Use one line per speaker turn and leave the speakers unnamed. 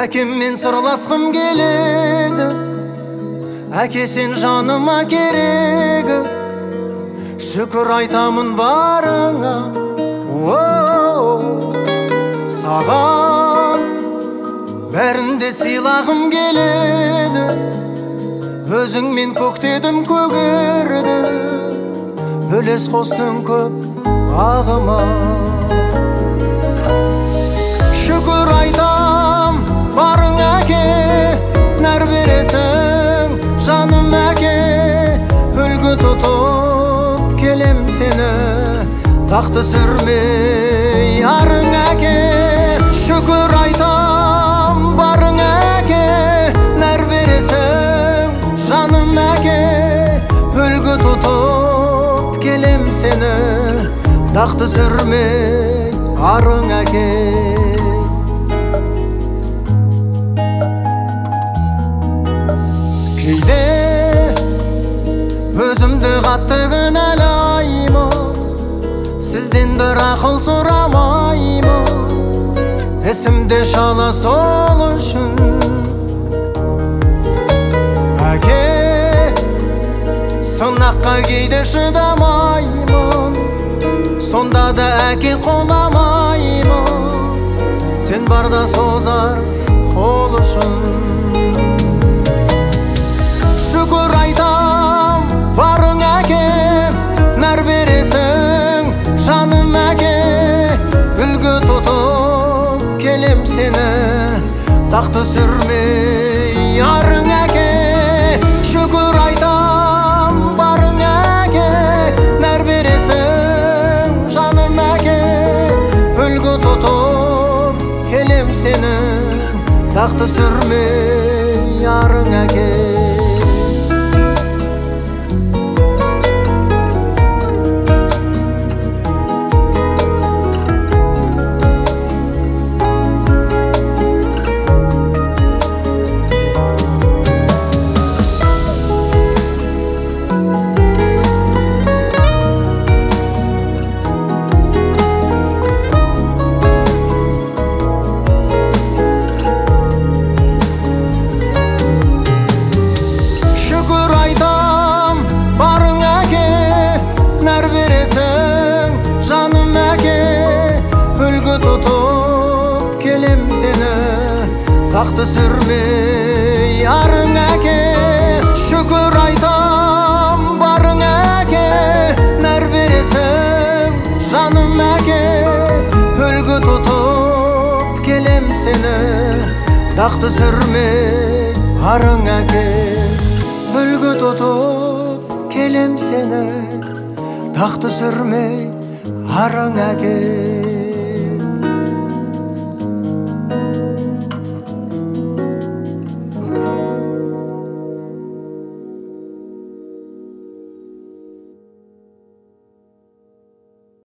Әкеммен сырласқым келеді, әке сен жаныма керегі. Шүкір айтамын барыңа, саған бәрінде сыйлағым келеді. Өзіңмен көктедім көгерді, үлес қостың көп бағыма. Шүкір айтам барың әке, нәр бересің жаным әке. Үлгі тұтып келем сені, тақты сүрмей арың әке. Шүкір айтам барың әке, нәр бересің жаным әке. Үлгі тұтып келем сені, тақты сүрмей арың әке. Кейде өзімді қатты кінәлаймын, сізден бір ақыл сұрамаймын. Есімде шала сол үшін әке, сынаққа кейде шыдамаймын, сонда да әке қоламаймын. Сен барда созар қол ұшын. Шүкір айтам барың әке, нәр бересің жаным әке. Үлгі тұтып келем сені, тақты сүрмей арың әке. Шүкір айтам барың әке, нәр бересің жаным әке. Үлгі тұтып келем сені, тақты сүрмей арың әке. Тақты сүрмей арың әке. Шүкір айтам барың әке, нәр бересің жаным әке. Үлгі тұтып келем сені, тақты сүрмей арың әке. Үлгі тұтып келем сені, тақты сүрмей арың әке.